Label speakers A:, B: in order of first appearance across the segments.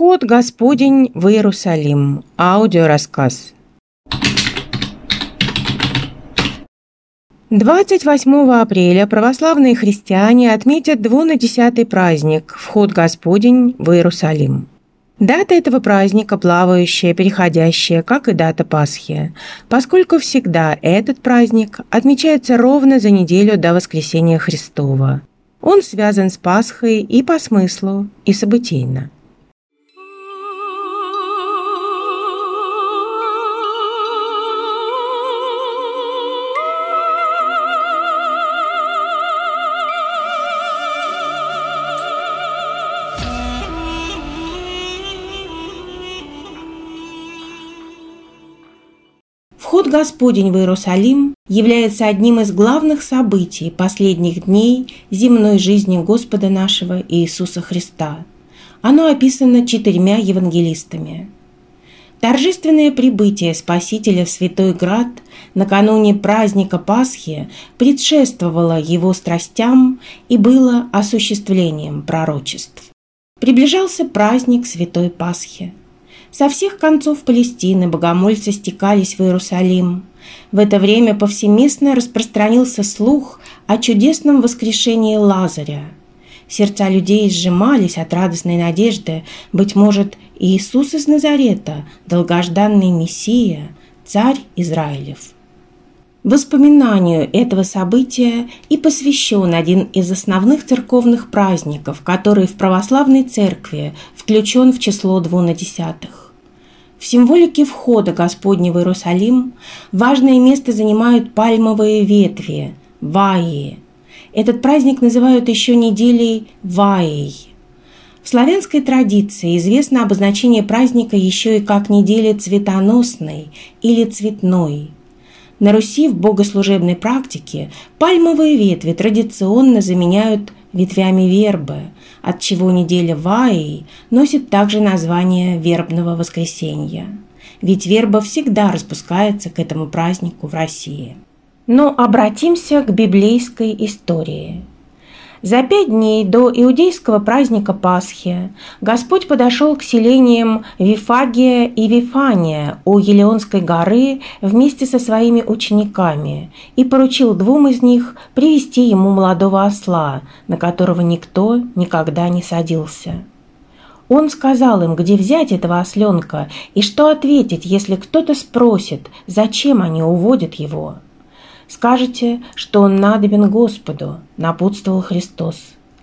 A: Вход Господень в Иерусалим. Аудиорассказ. 28 апреля православные христиане отметят 10-й праздник «Вход Господень в Иерусалим». Дата этого праздника плавающая, переходящая, как и дата Пасхи, поскольку всегда этот праздник отмечается ровно за неделю до Воскресения Христова. Он связан с Пасхой и по смыслу, и событийно. Вход Господень в Иерусалим является одним из главных событий последних дней земной жизни Господа нашего Иисуса Христа. Оно описано 4 евангелистами. Торжественное прибытие Спасителя в Святой Град накануне праздника Пасхи предшествовало его страстям и было осуществлением пророчеств. Приближался праздник Святой Пасхи. Со всех концов Палестины богомольцы стекались в Иерусалим. В это время повсеместно распространился слух о чудесном воскрешении Лазаря. Сердца людей сжимались от радостной надежды, быть может, Иисус из Назарета, долгожданный Мессия, царь Израилев. Воспоминанию этого события и посвящен один из основных церковных праздников, который в православной церкви включен в число 12. В символике входа Господня в Иерусалим важное место занимают пальмовые ветви – ваи. Этот праздник называют еще неделей ваей. В славянской традиции известно обозначение праздника еще и как недели цветоносной или цветной. На Руси в богослужебной практике пальмовые ветви традиционно заменяют ветвями вербы, отчего неделя ваей носит также название вербного воскресенья. Ведь верба всегда распускается к этому празднику в России. Но обратимся к библейской истории. За 5 дней до иудейского праздника Пасхи Господь подошел к селениям Вифагия и Вифания у Елеонской горы вместе со своими учениками и поручил 2 из них привести ему молодого осла, на которого никто никогда не садился. Он сказал им, где взять этого осленка и что ответить, если кто-то спросит, зачем они уводят его. «Скажете, что он надобен Господу», – напутствовал Христос.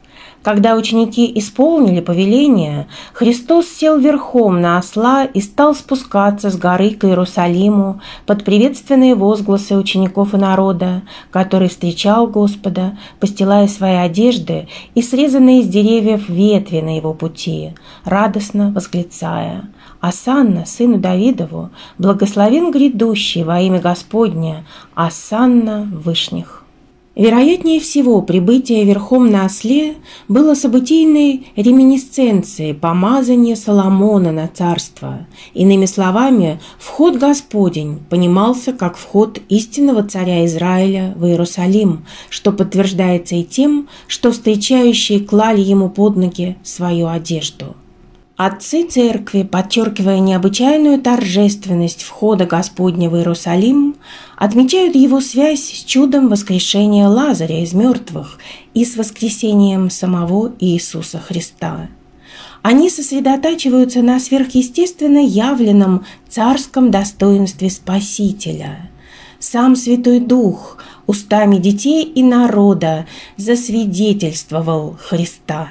A: Когда ученики исполнили повеление, Христос сел верхом на осла и стал спускаться с горы к Иерусалиму под приветственные возгласы учеников и народа, который встречал Господа, постилая свои одежды и срезанные из деревьев ветви на его пути, радостно восклицая: «Осанна, сыну Давидову, благословен грядущий во имя Господне, осанна в вышних». Вероятнее всего, прибытие верхом на осле было событийной реминисценцией помазания Соломона на царство. Иными словами, вход Господень понимался как вход истинного царя Израиля в Иерусалим, что подтверждается и тем, что встречающие клали ему под ноги свою одежду. Отцы церкви, подчеркивая необычайную торжественность входа Господня в Иерусалим, отмечают его связь с чудом воскрешения Лазаря из мертвых и с воскресением самого Иисуса Христа. Они сосредотачиваются на сверхъестественно явленном царском достоинстве Спасителя. Сам Святой Дух устами детей и народа засвидетельствовал Христа.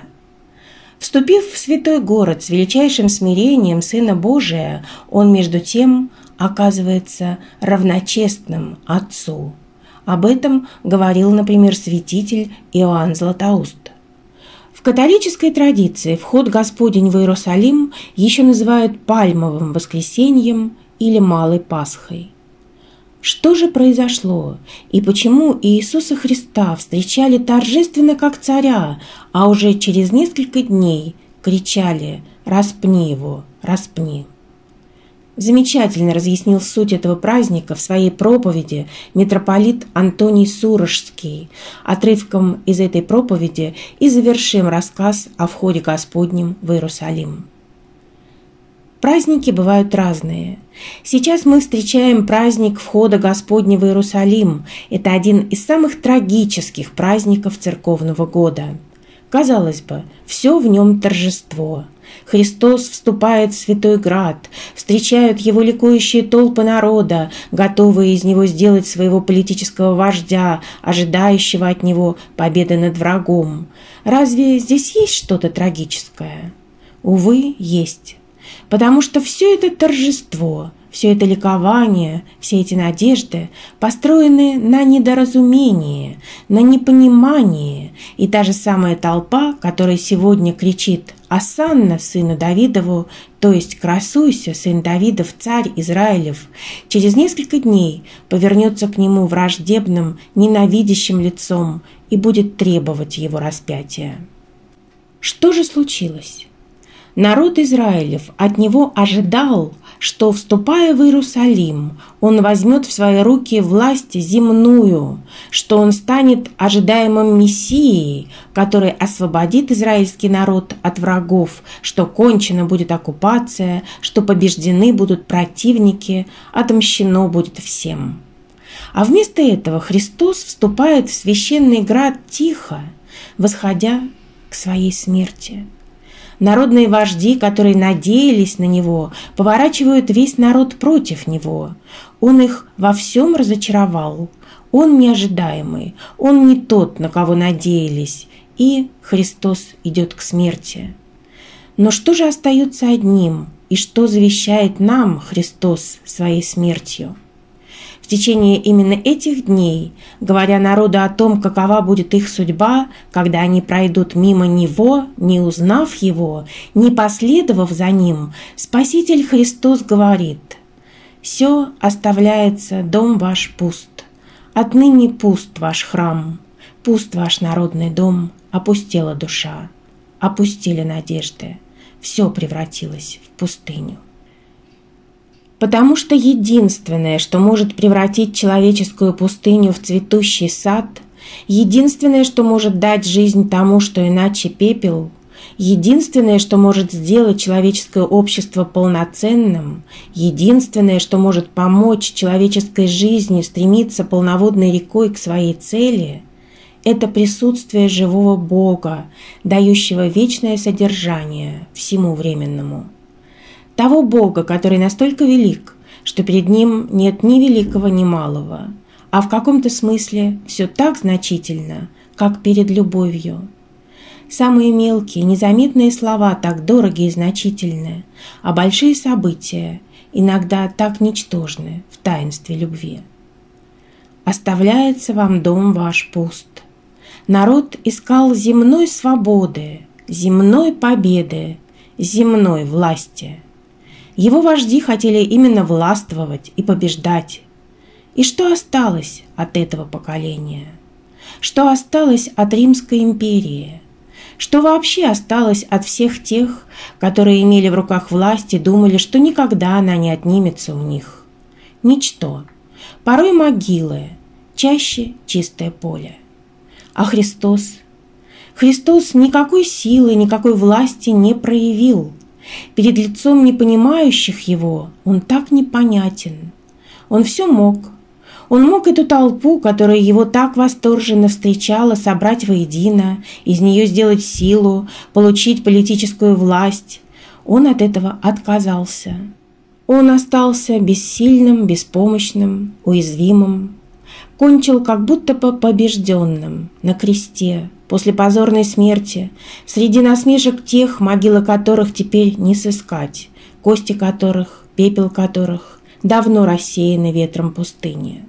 A: Вступив в святой город с величайшим смирением Сына Божия, он между тем оказывается равночестным Отцу. Об этом говорил, например, святитель Иоанн Златоуст. В католической традиции вход Господень в Иерусалим еще называют Пальмовым воскресеньем или Малой Пасхой. Что же произошло и почему Иисуса Христа встречали торжественно как царя, а уже через несколько дней кричали: «Распни его, распни»? Замечательно разъяснил суть этого праздника в своей проповеди митрополит Антоний Сурожский. Отрывком из этой проповеди и завершим рассказ о входе Господнем в Иерусалим. Праздники бывают разные. Сейчас мы встречаем праздник входа Господня в Иерусалим. Это один из самых трагических праздников церковного года. Казалось бы, все в нем торжество. Христос вступает в Святой Град, встречают его ликующие толпы народа, готовые из него сделать своего политического вождя, ожидающего от него победы над врагом. Разве здесь есть что-то трагическое? Увы, есть. Потому что все это торжество, все это ликование, все эти надежды построены на недоразумении, на непонимании, и та же самая толпа, которая сегодня кричит «Осанна сыну Давидову», то есть «Красуйся, сын Давидов, царь Израилев», через несколько дней повернется к нему враждебным, ненавидящим лицом и будет требовать его распятия. Что же случилось? Народ Израилев от него ожидал, что, вступая в Иерусалим, он возьмет в свои руки власть земную, что он станет ожидаемым Мессией, который освободит израильский народ от врагов, что кончена будет оккупация, что побеждены будут противники, отомщено будет всем. А вместо этого Христос вступает в священный град тихо, восходя к своей смерти. Народные вожди, которые надеялись на него, поворачивают весь народ против него. Он их во всем разочаровал. Он неожидаемый, он не тот, на кого надеялись, и Христос идет к смерти. Но что же остается одним, и что завещает нам Христос своей смертью? В течение именно этих дней, говоря народу о том, какова будет их судьба, когда они пройдут мимо Него, не узнав Его, не последовав за Ним, Спаситель Христос говорит: «Все оставляется, дом ваш пуст. Отныне пуст ваш храм, пуст ваш народный дом, опустела душа, опустили надежды, все превратилось в пустыню». Потому что единственное, что может превратить человеческую пустыню в цветущий сад, единственное, что может дать жизнь тому, что иначе пепел, единственное, что может сделать человеческое общество полноценным, единственное, что может помочь человеческой жизни стремиться полноводной рекой к своей цели, это присутствие живого Бога, дающего вечное содержание всему временному. Того Бога, который настолько велик, что перед Ним нет ни великого, ни малого, а в каком-то смысле все так значительно, как перед любовью. Самые мелкие, незаметные слова так дороги и значительны, а большие события иногда так ничтожны в таинстве любви. «Оставляется вам дом ваш пуст». Народ искал земной свободы, земной победы, земной власти. Его вожди хотели именно властвовать и побеждать. И что осталось от этого поколения? Что осталось от Римской империи? Что вообще осталось от всех тех, которые имели в руках власть и думали, что никогда она не отнимется у них? Ничто. Порой могилы, чаще чистое поле. А Христос? Христос никакой силы, никакой власти не проявил. Перед лицом непонимающих Его Он так непонятен. Он все мог. Он мог эту толпу, которая Его так восторженно встречала, собрать воедино, из нее сделать силу, получить политическую власть. Он от этого отказался. Он остался бессильным, беспомощным, уязвимым. Кончил как будто бы побежденным на кресте, после позорной смерти, среди насмешек тех, могилы которых теперь не сыскать, кости которых, пепел которых давно рассеяны ветром пустыни.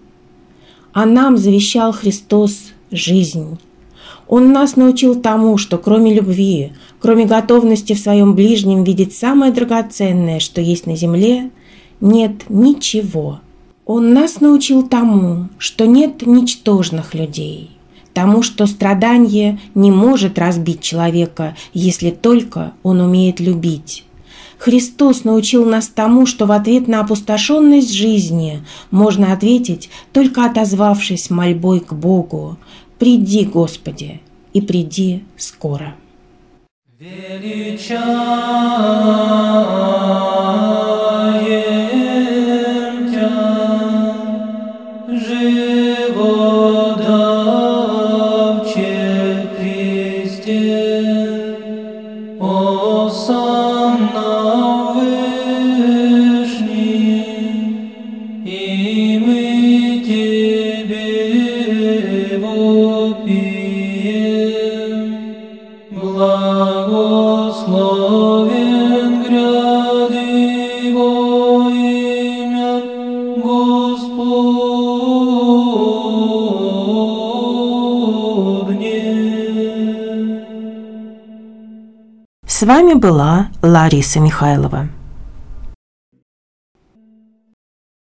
A: А нам завещал Христос жизнь. Он нас научил тому, что кроме любви, кроме готовности в своем ближнем видеть самое драгоценное, что есть на земле, нет ничего. Он нас научил тому, что нет ничтожных людей, тому, что страдание не может разбить человека, если только он умеет любить. Христос научил нас тому, что в ответ на опустошенность жизни можно ответить, только отозвавшись мольбой к Богу: «Приди, Господи, и приди скоро».
B: Величай
A: С вами была Лариса Михайлова.